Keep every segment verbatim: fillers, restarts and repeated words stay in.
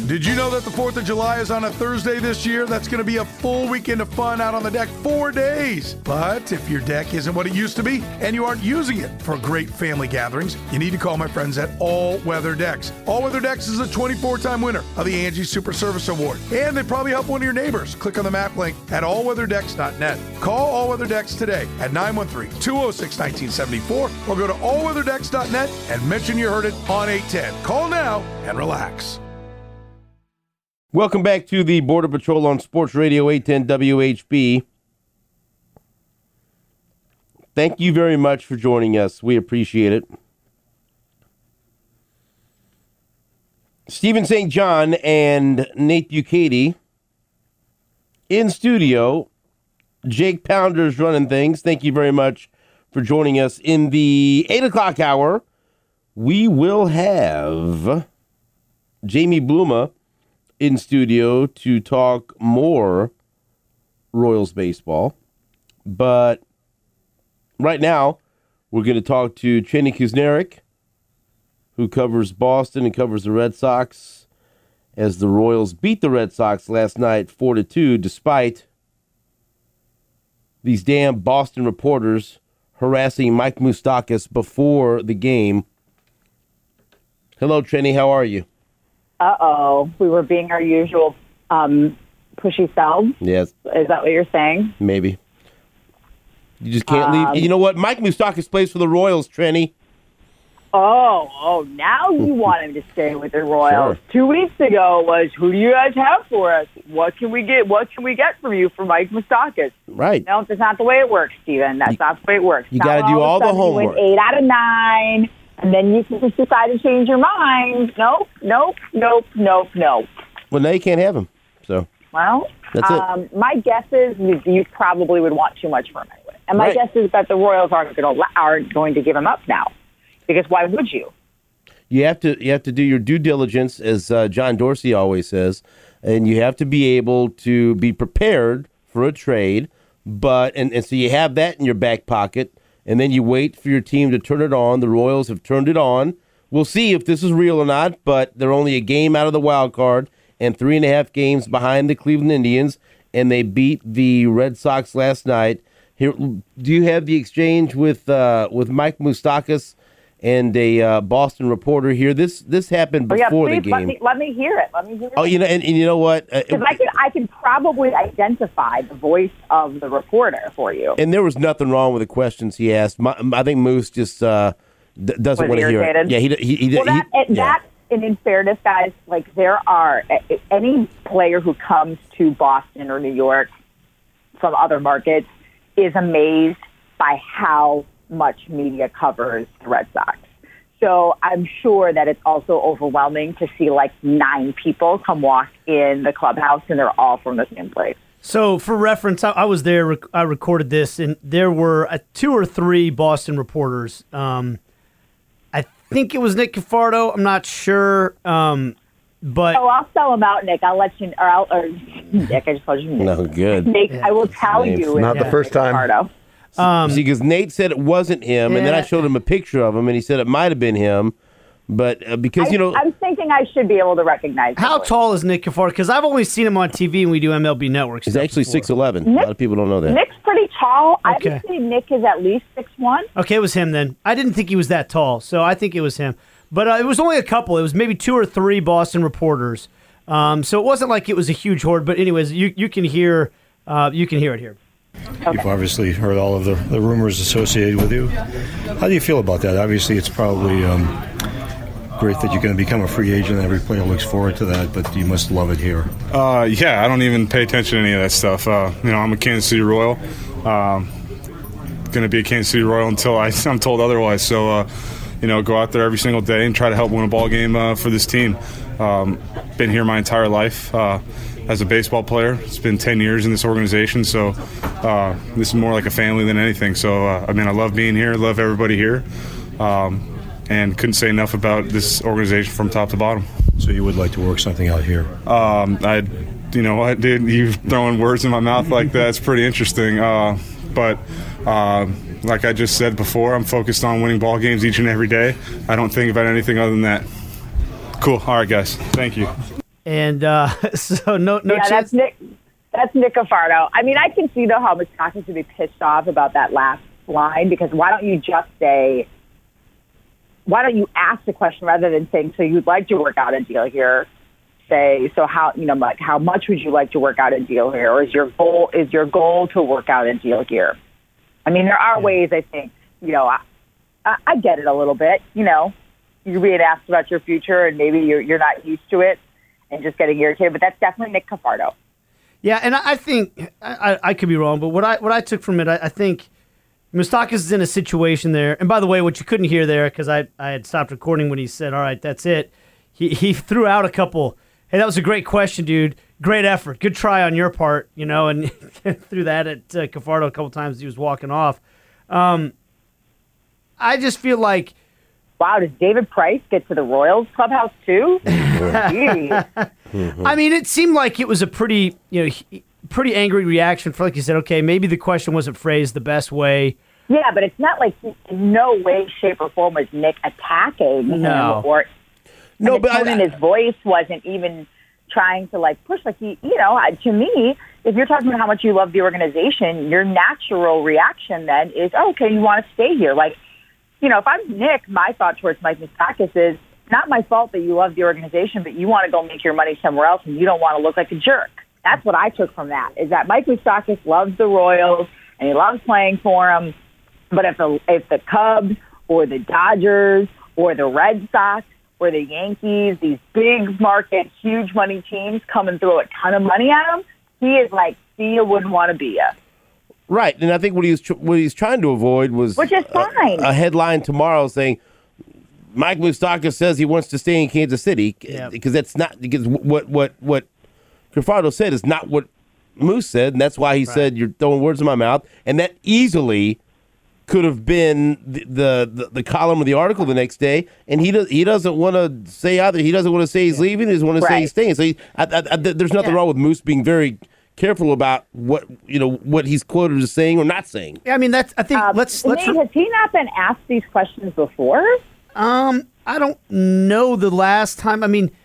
Did you know that the fourth of July is on a Thursday this year? That's going to be a full weekend of fun out on the deck, four days. But if your deck isn't what it used to be and you aren't using it for great family gatherings, you need to call my friends at All Weather Decks. All Weather Decks is a twenty-four time winner of the Angie Super Service Award. And they probably help one of your neighbors. Click on the map link at all weather decks dot net. Call All Weather Decks today at nine one three, two oh six, one nine seven four or go to all weather decks dot net and mention you heard it on eight ten. Call now and relax. Welcome back to the Border Patrol on Sports Radio eight ten W H B. Thank you very much for joining us. We appreciate it. Stephen Saint John and Nate Bukaty in studio. Jake Pounder's running things. Thank you very much for joining us. In the eight o'clock hour, we will have Jamie Bluma in studio to talk more Royals baseball. But right now, we're going to talk to Chenny Kusnierek, who covers Boston and covers the Red Sox, as the Royals beat the Red Sox last night four to two, despite these damn Boston reporters harassing Mike Moustakas before the game. Hello, Chenny. How are you? Uh-oh. We were being our usual um, pushy selves? Yes. Is that what you're saying? Maybe. You just can't um, leave. You know what? Mike Moustakas plays for the Royals, Trenny. Oh, oh, now you want him to stay with the Royals. Sure. Two weeks ago was, who do you guys have for us? What can we get? What can we get from you for Mike Moustakas? Right. No, that's not the way it works, Steven. That's you, not the way it works. You got to do all the homework. You win eight out of nine, and then you can just decide to change your mind. Nope, nope, nope, nope, nope. Well, now you can't have him. So. Well, that's um, it. My guess is you probably would want too much for him anyway. And my right. guess is that the Royals aren't going to aren't going to give him up now, because why would you? You have to you have to do your due diligence, as uh, John Dorsey always says, and you have to be able to be prepared for a trade. But and, and so you have that in your back pocket, and then you wait for your team to turn it on. The Royals have turned it on. We'll see if this is real or not, but they're only a game out of the wild card and three and a half games behind the Cleveland Indians, and they beat the Red Sox last night. Here, do you have the exchange with uh, with Mike Moustakas and a uh, Boston reporter here? This this happened before oh, yeah, please, the game. Let me, let me hear it. Let me hear it. Oh, you know, and, and you know what? Because uh, I can I can probably identify the voice of the reporter for you. And there was nothing wrong with the questions he asked. My, I think Moose just uh, d- doesn't want to hear it. Yeah, he he he. Well, that, he, and yeah. that and in fairness, guys, like there are any player who comes to Boston or New York from other markets is amazed by how much media covers the Red Sox. So I'm sure that it's also overwhelming to see like nine people come walk in the clubhouse and they're all from the same place. So for reference, I, I was there, rec- I recorded this, and there were uh, two or three Boston reporters. Um, I think it was Nick Cafardo. I'm not sure. Um, but Oh, I'll sell them out, Nick. I'll let you, or, I'll, or Nick, I just called you Nick. No, good. Nick, Yeah. I will tell Name's you. not it's the first Nick time. Cafardo. um, See, because Nate said it wasn't him, and then I Yeah. showed him a picture of him, and he said it might have been him. But uh, because, I, you know... I'm thinking I should be able to recognize how him. tall is Nick Cafardo? Because I've only seen him on T V when we do M L B Network He's stuff actually before. six eleven. A Nick- lot of people don't know that. Nick's pretty tall. I Okay. would say Nick is at least six one. Okay, it was him then. I didn't think he was that tall, so I think it was him. But uh, it was only a couple. It was maybe two or three Boston reporters. Um, so it wasn't like it was a huge horde. But anyways, you you can hear uh, you can hear it here. You've obviously heard all of the, the rumors associated with you. How do you feel about that? Obviously, it's probably um, great that you're going to become a free agent. Every player looks forward to that, but you must love it here. Uh, yeah, I don't even pay attention to any of that stuff. Uh, you know, I'm a Kansas City Royal. Um, going to be a Kansas City Royal until I, I'm told otherwise. So, uh, you know, go out there every single day and try to help win a ball game uh, for this team. Um, been here my entire life uh, as a baseball player. It's been ten years in this organization, so uh, this is more like a family than anything. So, uh, I mean, I love being here, love everybody here, um, and couldn't say enough about this organization from top to bottom. So you would like to work something out here? Um, I, you know what, dude, you throwing words in my mouth like that, it's pretty interesting. Uh, but uh, like I just said before, I'm focused on winning ball games each and every day. I don't think about anything other than that. Cool. All right, guys. Thank you. And uh, so no no yeah, chance. that's Nick. That's Nick Cafardo. I mean, I can see though how Moustakas would be pissed off about that last line, because why don't you just say, why don't you ask the question rather than saying, so you'd like to work out a deal here? Say, so how, you know, like how much would you like to work out a deal here? Or is your goal, is your goal to work out a deal here? I mean, there are ways, I think, you know, I, I, I get it a little bit, you know, you're being asked about your future and maybe you're, you're not used to it and just getting irritated, but that's definitely Nick Cafardo. Yeah, and I think I, I could be wrong, but what I what I took from it, I, I think Moustakas is in a situation there. And by the way, what you couldn't hear there, because I, I had stopped recording when he said, "All right, that's it." He he threw out a couple. Hey, that was a great question, dude. Great effort, good try on your part, you know, and threw that at uh, Cafardo a couple times as he was walking off. Um, I just feel like. Wow, does David Price get to the Royals clubhouse too? I mean, it seemed like it was a pretty, you know, pretty angry reaction for, like you said, okay, maybe the question wasn't phrased the best way. Yeah, but it's not like in no way, shape, or form was Nick attacking No. him, or No, the but tone I- in his voice wasn't even trying to like push. Like he, you know, to me, if you're talking about how much you love the organization, your natural reaction then is, oh, okay, you want to stay here, like. You know, if I'm Nick, my thought towards Mike Moustakas is not my fault that you love the organization, but you want to go make your money somewhere else and you don't want to look like a jerk. That's what I took from that, is that Mike Moustakas loves the Royals and he loves playing for them. But if the, if the Cubs or the Dodgers or the Red Sox or the Yankees, these big market, huge money teams come and throw a ton of money at him, he is like, see ya, wouldn't want to be ya. Right, and I think what he was tr- what he's trying to avoid was Which is fine. A, a headline tomorrow saying Mike Moustakas says he wants to stay in Kansas City, Yeah. because that's not because what what what Cafardo said is not what Moose said, and that's why he Right. said you're throwing words in my mouth, and that easily could have been the the, the, the column of the article the next day, and he does he doesn't want to say either. He doesn't want to say he's leaving. He doesn't want to say Right. he's staying. So he, I, I, I, there's nothing Yeah. wrong with Moose being very careful about what you know what he's quoted as saying or not saying. Yeah, I mean, that's. I think Uh, let's let's. Nate, has he not been asked these questions before? Um, I don't know the last time. I mean,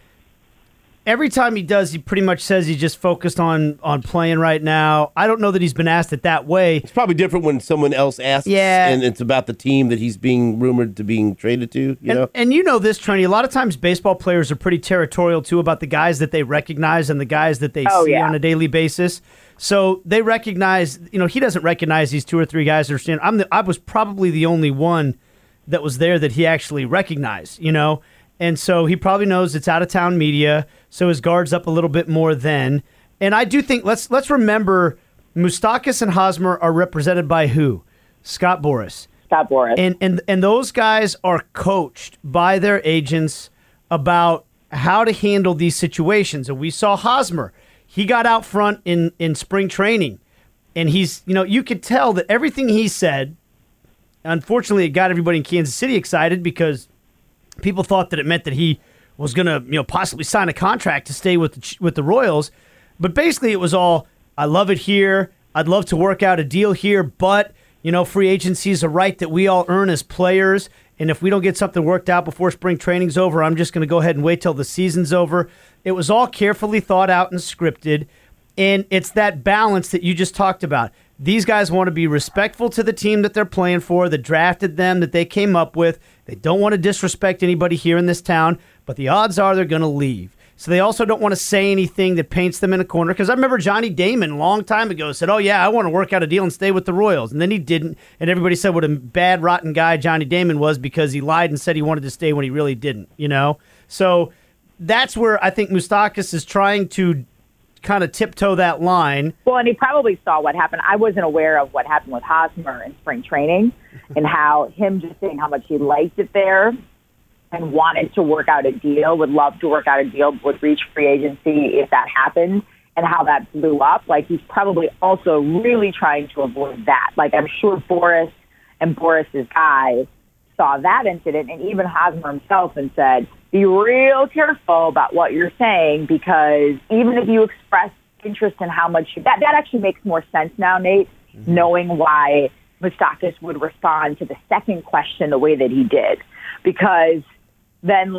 every time he does, he pretty much says he's just focused on on playing right now. I don't know that he's been asked it that way. It's probably different when someone else asks, Yeah. and it's about the team that he's being rumored to being traded to. You And, know, and you know this, Trini. A lot of times, baseball players are pretty territorial too about the guys that they recognize and the guys that they Oh, see yeah. on a daily basis. So they recognize. You know, he doesn't recognize these two or three guys that are standing. I'm the, I was probably the only one that was there that he actually recognized. You know. And so he probably knows it's out of town media, so his guard's up a little bit more then. And I do think let's let's remember Moustakas and Hosmer are represented by who? Scott Boras. Scott Boras. And and and those guys are coached by their agents about how to handle these situations. And we saw Hosmer. He got out front in, in spring training. And he's, you know, you could tell that everything he said, unfortunately, it got everybody in Kansas City excited because people thought that it meant that he was going to, you know, possibly sign a contract to stay with the, with the Royals. But basically it was all, I love it here. I'd love to work out a deal here, but, you know, free agency is a right that we all earn as players. And if we don't get something worked out before spring training's over, I'm just going to go ahead and wait till the season's over. It was all carefully thought out and scripted. And it's that balance that you just talked about. These guys want to be respectful to the team that they're playing for, that drafted them, that they came up with. They don't want to disrespect anybody here in this town, but the odds are they're going to leave. So they also don't want to say anything that paints them in a corner. Because I remember Johnny Damon a long time ago said, oh, yeah, I want to work out a deal and stay with the Royals. And then he didn't. And everybody said what a bad, rotten guy Johnny Damon was because he lied and said he wanted to stay when he really didn't, you know? So that's where I think Moustakas is trying to kind of tiptoe that line. Well, and he probably saw what happened. I wasn't aware of what happened with Hosmer in spring training and how him just saying how much he liked it there and wanted to work out a deal, would love to work out a deal, would reach free agency if that happened, and how that blew up. Like, he's probably also really trying to avoid that. Like, I'm sure Boras and Boris's guys saw that incident, and even Hosmer himself, and said, be real careful about what you're saying, because even if you express interest in how much you, that, that actually makes more sense now, Nate, mm-hmm. knowing why Moustakas would respond to the second question the way that he did. Because then, like,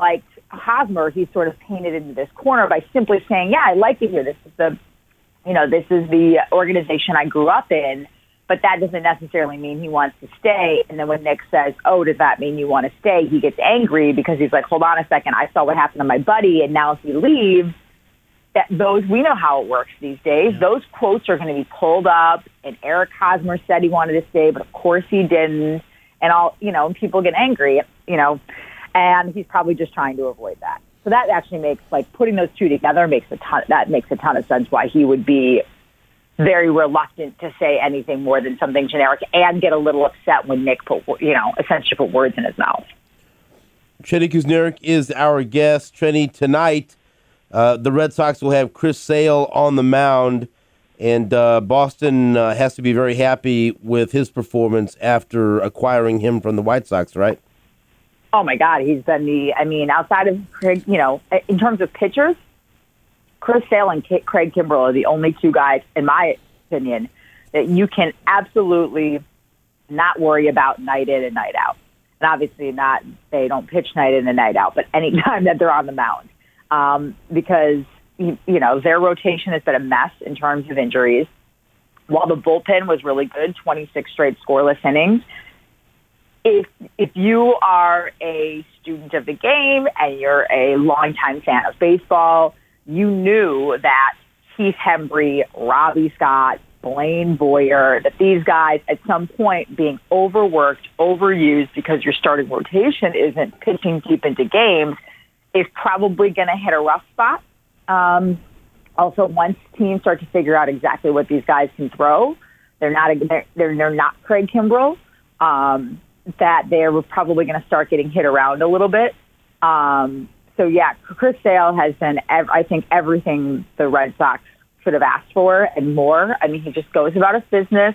Hosmer, he's sort of painted into this corner by simply saying, yeah, I like it here. This is the, you know, this is the organization I grew up in, but that doesn't necessarily mean he wants to stay. And then when Nick says, oh, does that mean you want to stay? He gets angry because he's like, hold on a second. I saw what happened to my buddy. And now if he leaves, that those, we know how it works these days. Those quotes are going to be pulled up, and Eric Hosmer said he wanted to stay, but of course he didn't. And all, you know, people get angry, you know, and he's probably just trying to avoid that. So that actually makes, like, putting those two together makes a ton, that makes a ton of sense why he would be very reluctant to say anything more than something generic and get a little upset when Nick put, you know, essentially put words in his mouth. Trenny Kusnierek is our guest. Trenny, tonight, uh, the Red Sox will have Chris Sale on the mound, and uh, Boston uh, has to be very happy with his performance after acquiring him from the White Sox, right? Oh, my God. He's been the, I mean, outside of Craig, you know, in terms of pitchers, Chris Sale and K- Craig Kimbrell are the only two guys, in my opinion, that you can absolutely not worry about night in and night out. And obviously not, they don't pitch night in and night out, but any time that they're on the mound. Um, because, you, you know, their rotation has been a mess in terms of injuries. While the bullpen was really good, twenty-six straight scoreless innings, if if you are a student of the game and you're a longtime fan of baseball, you knew that Keith Hembry, Robbie Scott, Blaine Boyer, that these guys at some point being overworked, overused because your starting rotation isn't pitching deep into games is probably going to hit a rough spot. Um, also, once teams start to figure out exactly what these guys can throw, they're not they're they're, they're not Craig Kimbrell. Um, that they're probably going to start getting hit around a little bit. Um, so yeah, Chris Sale has been, ev- I think, everything the Red Sox should have asked for and more. I mean, he just goes about his business.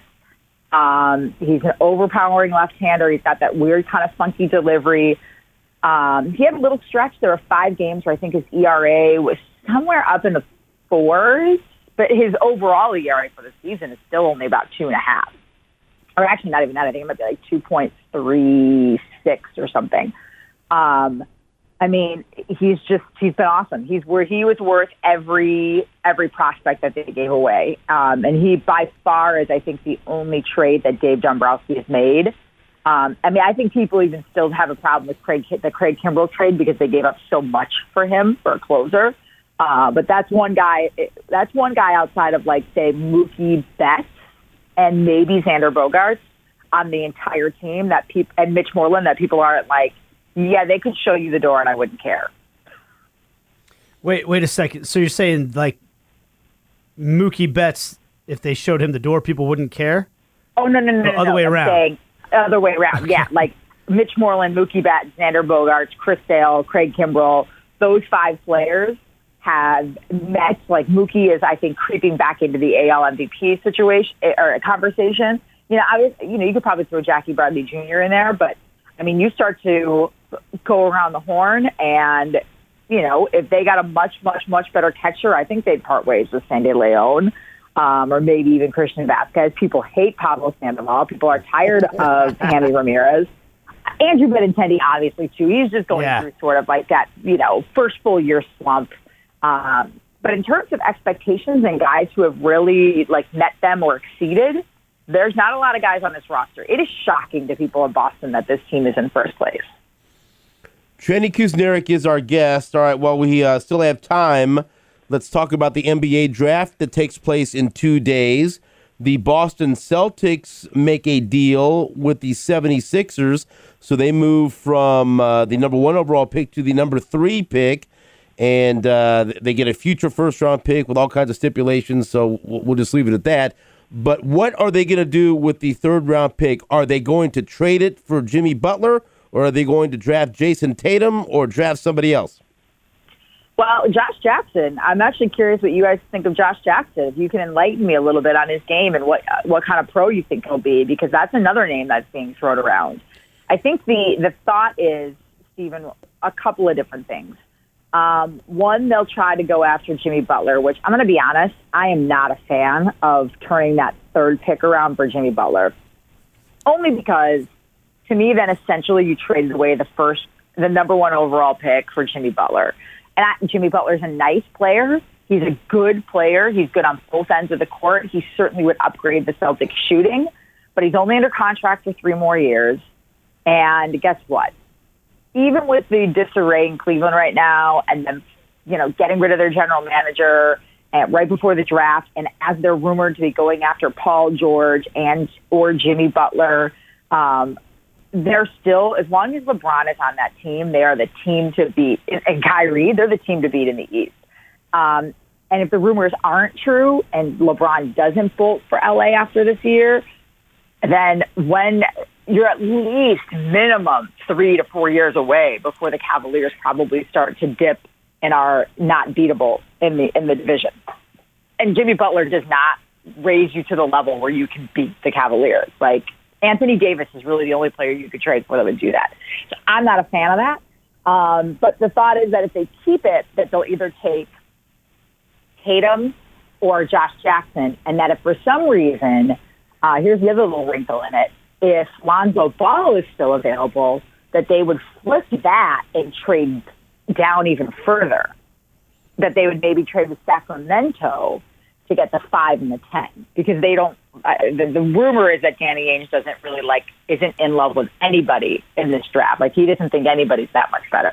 Um, he's an overpowering left-hander. He's got that weird kind of funky delivery. Um, he had a little stretch. There were five games where I think his E R A was somewhere up in the fours, but his overall E R A for the season is still only about two and a half. Or actually not even that. I think it might be like two point three six or something. Um, I mean, he's just, he's been awesome. He's where he was worth every, every prospect that they gave away. Um, and he by far is, I think, the only trade that Dave Dombrowski has made. Um, I mean, I think people even still have a problem with Craig, the Craig Kimbrell trade because they gave up so much for him for a closer. Uh, but that's one guy, that's one guy outside of, like, say, Mookie Betts and maybe Xander Bogaerts on the entire team that people, and Mitch Moreland, that people aren't like, yeah, they could show you the door and I wouldn't care. Wait, wait a second. So you're saying, like, Mookie Betts, if they showed him the door, people wouldn't care? Oh, no, no, no, no. Other no, way I'm around. saying, other way around, yeah. Like Mitch Moreland, Mookie Betts, Xander Bogaerts, Chris Sale, Craig Kimbrell, those five players have met, like Mookie is, I think, creeping back into the A L M V P situation or conversation. You know, I was, you know, you could probably throw Jackie Bradley Junior in there, but I mean, you start to go around the horn, and you know, if they got a much, much, much better catcher, I think they'd part ways with Sandy Leon, um, or maybe even Christian Vasquez. People hate Pablo Sandoval. People are tired of Hanley Ramirez. Andrew Benintendi, obviously, too. He's just going yeah. through sort of like that, you know, first full year slump. Um, but in terms of expectations and guys who have really like met them or exceeded, there's not a lot of guys on this roster. It is shocking to people in Boston that this team is in first place. Trenny Kusnierek is our guest. All right, well, we uh, still have time. Let's talk about the N B A draft that takes place in two days. The Boston Celtics make a deal with the seventy-sixers, so they move from uh, the number one overall pick to the number three pick, and uh, they get a future first-round pick with all kinds of stipulations, so we'll just leave it at that. But what are they going to do with the third-round pick? Are they going to trade it for Jimmy Butler, or are they going to draft Jason Tatum or draft somebody else? Well, Josh Jackson, I'm actually curious what you guys think of Josh Jackson. If you can enlighten me a little bit on his game and what what kind of pro you think he'll be, because that's another name that's being thrown around. I think the, the thought is, Stephen, a couple of different things. Um, one, they'll try to go after Jimmy Butler, which I'm going to be honest, I am not a fan of turning that third pick around for Jimmy Butler. Only because, to me, then essentially you traded away the first the number one overall pick for Jimmy Butler. And I, Jimmy Butler's a nice player. He's a good player. He's good on both ends of the court. He certainly would upgrade the Celtics shooting, but he's only under contract for three more years. And guess what? Even with the disarray in Cleveland right now and them, you know, getting rid of their general manager and right before the draft, and as they're rumored to be going after Paul George and or Jimmy Butler, um, they're still, as long as LeBron is on that team, they are the team to beat. And Kyrie, they're the team to beat in the East. Um, and if the rumors aren't true and LeBron doesn't bolt for L A after this year, then when you're at least minimum three to four years away before the Cavaliers probably start to dip and are not beatable in the in the division. And Jimmy Butler does not raise you to the level where you can beat the Cavaliers. Like, Anthony Davis is really the only player you could trade for that would do that. So I'm not a fan of that. Um, but the thought is that if they keep it, that they'll either take Tatum or Josh Jackson, and that if for some reason, uh, here's the other little wrinkle in it, if Lonzo Ball is still available, that they would flip that and trade down even further, that they would maybe trade with Sacramento to get the five and the ten, because they don't, uh, the, the rumor is that Danny Ainge doesn't really like, isn't in love with anybody in this draft. Like, he doesn't think anybody's that much better.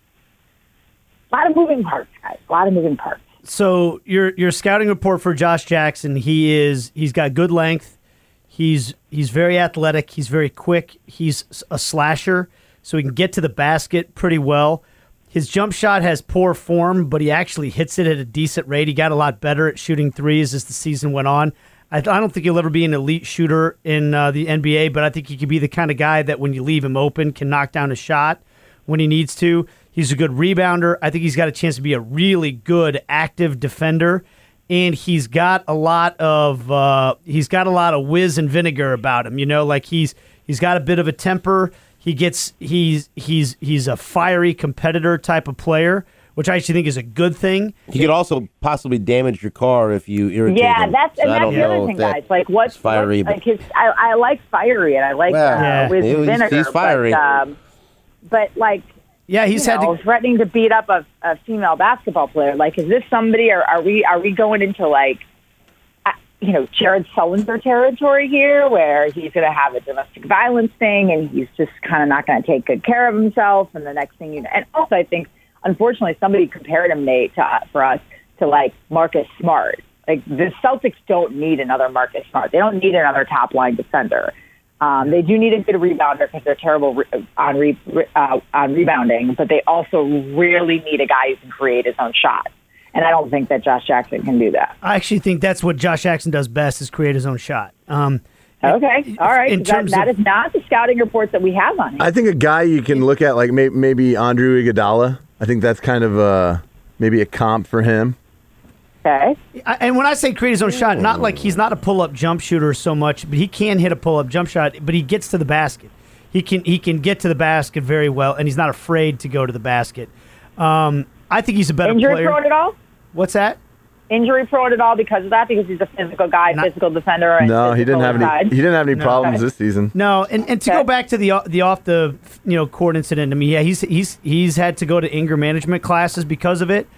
A lot of moving parts, guys. A lot of moving parts. So your your scouting report for Josh Jackson, he is he's got good length. He's he's very athletic. He's very quick. He's a slasher, so he can get to the basket pretty well. His jump shot has poor form, but he actually hits it at a decent rate. He got a lot better at shooting threes as the season went on. I, I don't think he'll ever be an elite shooter in uh, the N B A, but I think he could be the kind of guy that when you leave him open can knock down a shot when he needs to. He's a good rebounder. I think he's got a chance to be a really good active defender, and he's got a lot of uh, he's got a lot of whiz and vinegar about him. You know, like he's he's got a bit of a temper. He gets he's he's he's a fiery competitor type of player, which I actually think is a good thing. He could also possibly damage your car if you irritate yeah, him. that's and So I that's don't the know other thing, if that guys. Like what's is fiery, what's, but- like his, I, I like fiery and I like Well, uh, yeah, whiz and he's- vinegar. he's fiery. But, um, but like. Yeah, he's you had know, to, threatening to beat up a, a female basketball player. Like, is this somebody? Or are we are we going into like, uh, you know, Jared Sullinger territory here, where he's going to have a domestic violence thing, and he's just kind of not going to take good care of himself, and the next thing you know, and also I think unfortunately somebody compared him, Nate, to uh, for us to like Marcus Smart. Like, the Celtics don't need another Marcus Smart. They don't need another top line defender. Um, they do need a good rebounder because they're terrible re- on re- uh, on rebounding, but they also really need a guy who can create his own shot. And I don't think that Josh Jackson can do that. I actually think that's what Josh Jackson does best, is create his own shot. Um, okay, all right. in That, terms that of- is not the scouting reports that we have on him. I think a guy you can look at, like may, maybe Andrew Iguodala. I think that's kind of a, maybe a comp for him. Okay. I- And when I say create his own shot, not like he's not a pull-up jump shooter so much, but he can hit a pull-up jump shot, but he gets to the basket. He can he can get to the basket very well, and he's not afraid to go to the basket. Um, I think he's a better Injury player. prone at all? What's that? Injury prone at all because of that? Because he's a physical guy, Not- physical defender. And No, he physical didn't have any. inside. He didn't have any No. problems Okay. this season. No, and, and to Okay. go back to the the off the you know court incident, I mean, yeah, he's he's he's had to go to anger management classes because of it.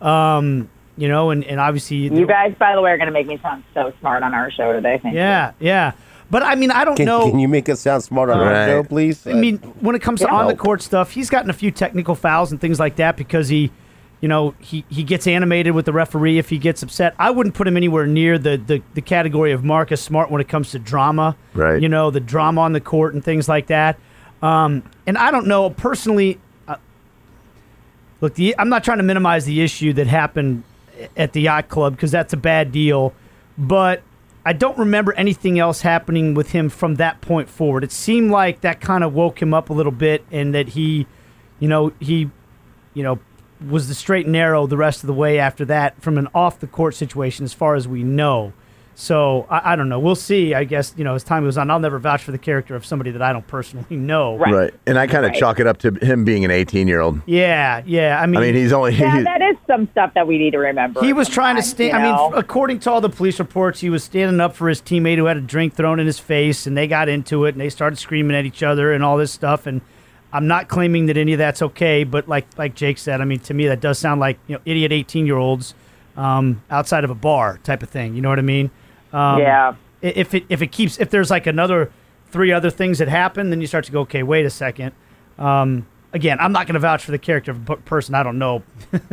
Um, you know, and, and obviously You guys, by the way, are going to make me sound so smart on our show today. Thank you. yeah, yeah. But I mean, I don't Can, know. can you make us sound smart on our Right. show, please? I mean, when it comes to Yeah. on the court stuff, he's gotten a few technical fouls and things like that because he, you know, he, he gets animated with the referee if he gets upset. I wouldn't put him anywhere near the, the, the category of Marcus Smart when it comes to drama. Right. You know, the drama on the court and things like that. Um, and I don't know, personally, uh, look, the, I'm not trying to minimize the issue that happened at the yacht club because that's a bad deal. But I don't remember anything else happening with him from that point forward. It seemed like that kind of woke him up a little bit, and that he, you know, he, you know, was the straight and narrow the rest of the way after that from an off the court situation, as far as we know. So I, I don't know. We'll see. I guess, you know, as time goes on, I'll never vouch for the character of somebody that I don't personally know. Right. Right. And I kind of Right. chalk it up to him being an eighteen-year-old. Yeah, yeah. I mean, I mean, he's only. Yeah, he- that is some stuff that we need to remember. He was trying to sometimes, stand. you I mean, know? f- according to all the police reports, he was standing up for his teammate who had a drink thrown in his face, and they got into it, and they started screaming at each other and all this stuff. And I'm not claiming that any of that's okay, but like like Jake said, I mean, to me, that does sound like, you know, idiot eighteen-year-olds um, outside of a bar type of thing. You know what I mean? Um, yeah. If it if it keeps if there's like another three other things that happen, then you start to go, okay, wait a second. Um, again, I'm not going to vouch for the character of a person I don't know,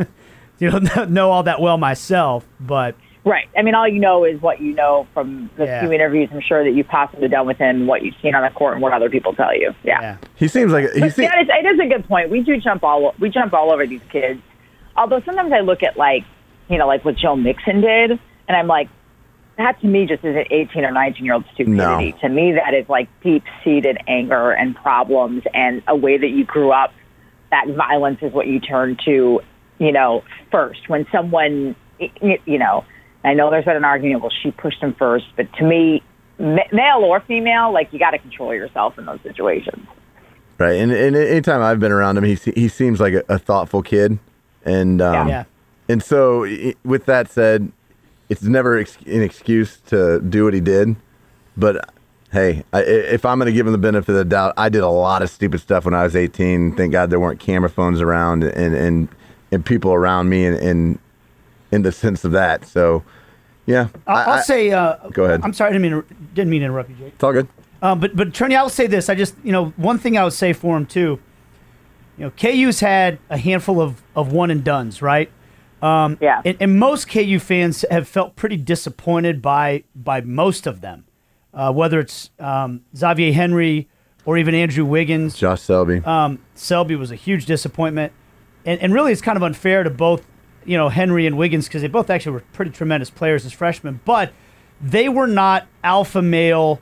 you know, know all that well myself, but. Right. I mean, all you know is what you know from the Yeah. few interviews I'm sure that you've possibly done with him, what you've seen on the court, and what other people tell you. Yeah. Yeah. He seems like he But seems. yeah, it's, it is a good point. We do jump all we jump all over these kids. Although sometimes I look at like, you know, like what Joe Mixon did, and I'm like, that to me just isn't eighteen or nineteen year old stupidity. No. To me, that is like deep seated anger and problems, and a way that you grew up. That violence is what you turn to, you know, first when someone, you know. I know there's been an argument, well, she pushed him first, but to me, male or female, like, you got to control yourself in those situations. Right, and, and anytime I've been around him, he he seems like a, a thoughtful kid, and um, Yeah. and so i- with that said, it's never ex- an excuse to do what he did. But hey, I, if I'm going to give him the benefit of the doubt, I did a lot of stupid stuff when I was eighteen. Thank God there weren't camera phones around and and, and people around me, and, and in the sense of that. So yeah, I'll, I- I'll I- say. Uh, Go ahead. I'm sorry, I didn't mean to, didn't mean to interrupt you, Jake. it's all good. Um, but but Trini, I'll say this. I just you know one thing I would say for him too. You know, K U's had a handful of, of one and dones, right? Um, Yeah. And, and most K U fans have felt pretty disappointed by by most of them, uh, whether it's um, Xavier Henry or even Andrew Wiggins. Josh Selby. Um, Selby was a huge disappointment, and and really it's kind of unfair to both, you know, Henry and Wiggins, because they both actually were pretty tremendous players as freshmen, but they were not alpha male,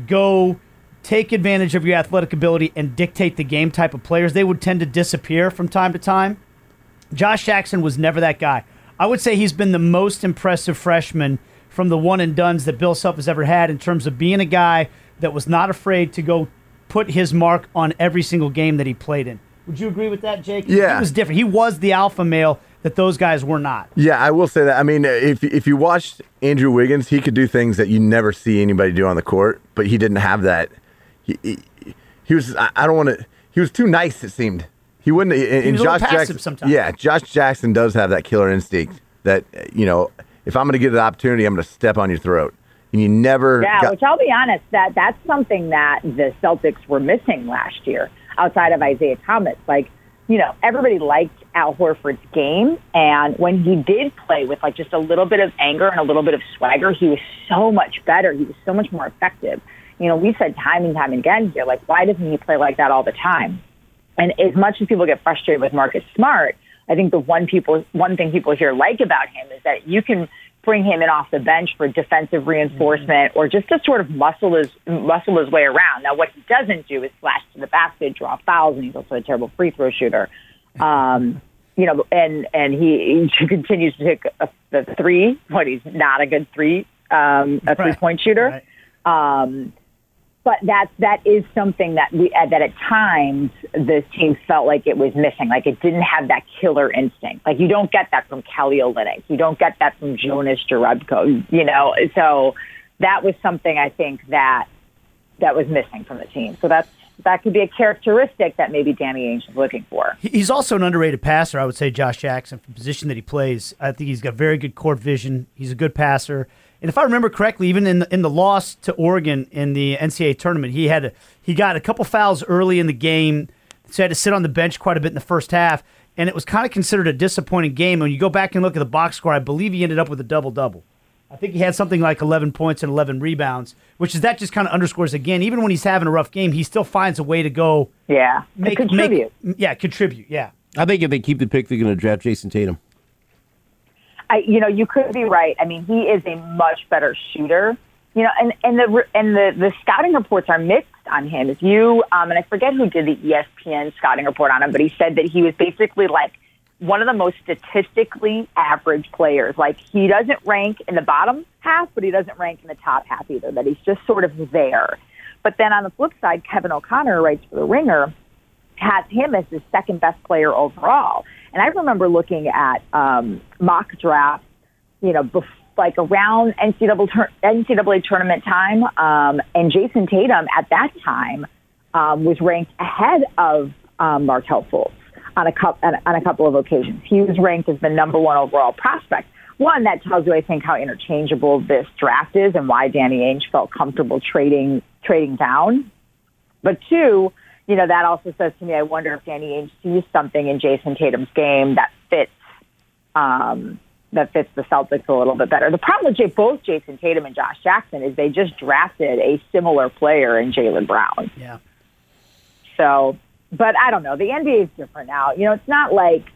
go take advantage of your athletic ability and dictate the game type of players. They would tend to disappear from time to time. Josh Jackson was never that guy. I would say he's been the most impressive freshman from the one and dones that Bill Self has ever had in terms of being a guy that was not afraid to go put his mark on every single game that he played in. Would you agree with that, Jake? Yeah. He was different. He was the alpha male that those guys were not. Yeah, I will say that. I mean, if if you watched Andrew Wiggins, he could do things that you never see anybody do on the court, but he didn't have that. He he, he was. I I don't want to. He was too nice. It seemed he wouldn't. And, was a and little Josh passive Jackson. sometimes. Yeah, Josh Jackson does have that killer instinct. That you know, if I'm going to get an opportunity, I'm going to step on your throat. And you never. Yeah, got, which I'll be honest, that that's something that the Celtics were missing last year outside of Isaiah Thomas. Like, you know, everybody liked Al Horford's game, and when he did play with like just a little bit of anger and a little bit of swagger, he was so much better. He was so much more effective. You know, we said time and time again here, like, why doesn't he play like that all the time? And as much as people get frustrated with Marcus Smart, I think the one people, one thing people here like about him is that you can bring him in off the bench for defensive reinforcement or just to sort of muscle his muscle his way around. Now, what he doesn't do is slash to the basket, draw fouls, and he's also a terrible free throw shooter. Um, you know, and and he, he continues to take a, the three, but he's not a good three, um, a three point shooter. Right. Um, but that that is something that we that at times this team felt like it was missing. Like it didn't have that killer instinct. Like you don't get that from Kelly Olynyk. You don't get that from Jonas Jerebko. You know, so that was something I think that that was missing from the team. So that's that could be a characteristic that maybe Danny Ainge is looking for. He's also an underrated passer, I would say, Josh Jackson, from the position that he plays. I think he's got very good court vision. He's a good passer. And if I remember correctly, even in the, in the loss to Oregon in the N C double A tournament, he had a, he got a couple fouls early in the game, so he had to sit on the bench quite a bit in the first half, and it was kind of considered a disappointing game. When you go back and look at the box score, I believe he ended up with a double-double. I think he had something like eleven points and eleven rebounds, which is that just kind of underscores, again, even when he's having a rough game, he still finds a way to go Yeah, make, to contribute. Make, yeah, contribute, yeah. I think if they keep the pick, they're going to draft Jason Tatum. I, you know, you could be right. I mean, he is a much better shooter. You know, and, and the and the, the scouting reports are mixed on him. If you um, and I forget who did the E S P N scouting report on him, but he said that he was basically like one of the most statistically average players. Like he doesn't rank in the bottom half, but he doesn't rank in the top half either. That he's just sort of there. But then on the flip side, Kevin O'Connor writes for The Ringer, has him as the second best player overall. And I remember looking at um, mock drafts, you know, bef- like around N C double A, N C double A tournament time, um, and Jason Tatum at that time um, was ranked ahead of um, Markelle Fultz on a, cup, on, on a couple of occasions. He was ranked as the number one overall prospect. One, that tells you, I think, how interchangeable this draft is and why Danny Ainge felt comfortable trading trading down. But two, you know, that also says to me, I wonder if Danny Ainge sees something in Jason Tatum's game that fits um, that fits the Celtics a little bit better. The problem with J- both Jason Tatum and Josh Jackson is they just drafted a similar player in Jaylen Brown. Yeah. So, but I don't know. The N B A is different now. You know, it's not like,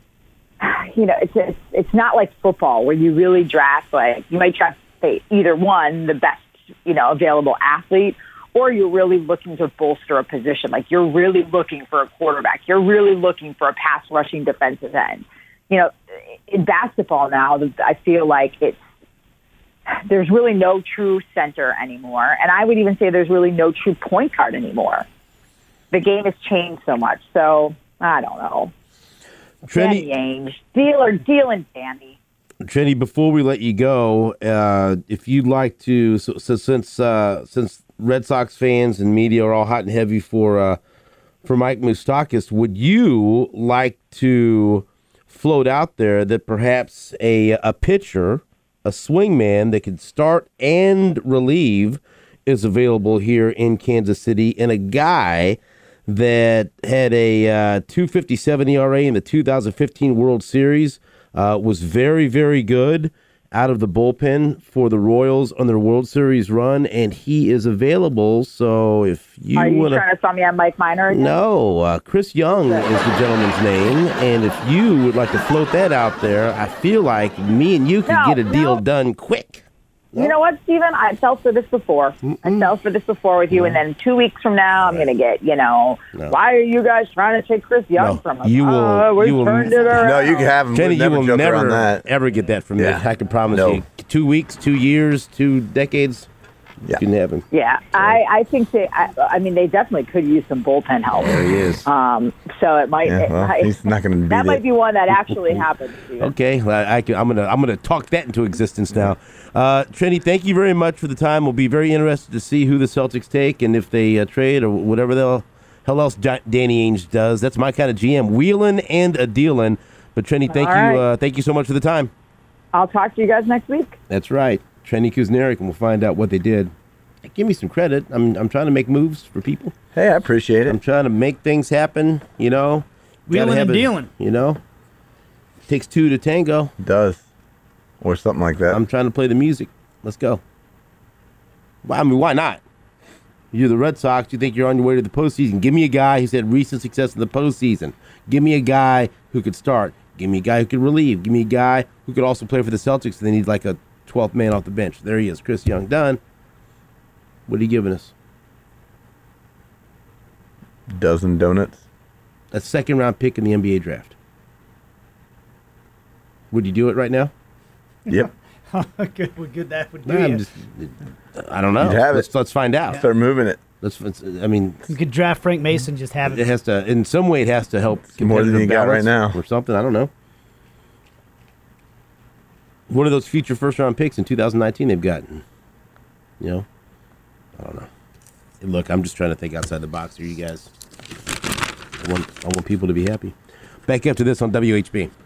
you know, it's it's, it's not like football where you really draft, like, you might draft say, either one, the best, you know, available athlete, or you're really looking to bolster a position. Like, you're really looking for a quarterback. You're really looking for a pass rushing defensive end. You know, in basketball now, I feel like it's, there's really no true center anymore. And I would even say there's really no true point guard anymore. The game has changed so much. So, I don't know. Danny Ainge, deal or deal and Danny. Trini, before we let you go, uh, if you'd like to, so, so since uh, since Red Sox fans and media are all hot and heavy for uh, for Mike Moustakas, would you like to float out there that perhaps a a pitcher, a swingman that can start and relieve, is available here in Kansas City, and a guy that had a uh, two fifty-seven E R A in the two thousand fifteen World Series, uh, was very, very good out of the bullpen for the Royals on their World Series run, and he is available. So if you Are you wanna... trying to sell me on Mike Minor again? No, uh, Chris Young is the gentleman's name, and if you would like to float that out there, I feel like me and you could No, get a deal no. done quick. You know what, Steven? I fell for this before. Mm-mm. I fell for this before with you, No. and then two weeks from now, I'm going to get, you know, No. why are you guys trying to take Chris Young No. from us? You will- Oh, we you will- turned it around. No, you can have him. Jenny, We'd you never will joke around never that. ever get that from Yeah. me. I can promise No. you. Two weeks, two years, two decades, Yeah. you can have him. Yeah, I, I think they, I, I mean, they definitely could use some bullpen help. There he is. Um, so it might, Yeah, it well, might- he's not going to beat that it. might be one that actually happens. Steven. Okay, well, I can, I'm gonna I'm gonna talk that into existence now. Uh, Trini, thank you very much for the time. We'll be very interested to see who the Celtics take and if they uh, trade or whatever the hell else Da- Danny Ainge does. That's my kind of G M, wheeling and a dealing. But Trini, thank All you right. uh, thank you so much for the time. I'll talk to you guys next week. That's right, Trini Kuznirik, and we'll find out what they did. Give me some credit. I'm I'm trying to make moves for people. Hey, I appreciate I'm it. trying to make things happen. You know, Wheeling Gotta have and it, dealing. You know, takes two to tango. Does. Or something like that. I'm trying to play the music. Let's go. Well, I mean, why not? You're the Red Sox. You think you're on your way to the postseason. Give me a guy who's had recent success in the postseason. Give me a guy who could start. Give me a guy who could relieve. Give me a guy who could also play for the Celtics. They need like a twelfth man off the bench. There he is, Chris Young. Done. What are you giving us? Dozen donuts. A second round pick in the N B A draft. Would you do it right now? Yep. good, what good that would do. Nah, I'm you. just, I don't know. You'd have it. let's, let's find out. Start moving it. Let's, let's, I mean, You could draft Frank Mason, just have it it. has to, in some way, it has to help. more than competitive you got right balance now. or something. I don't know. One of those future first round picks in two thousand nineteen they've gotten. You know, I don't know. Hey, look, I'm just trying to think outside the box here, you guys. I want, I want people to be happy. Back up to this on W H B.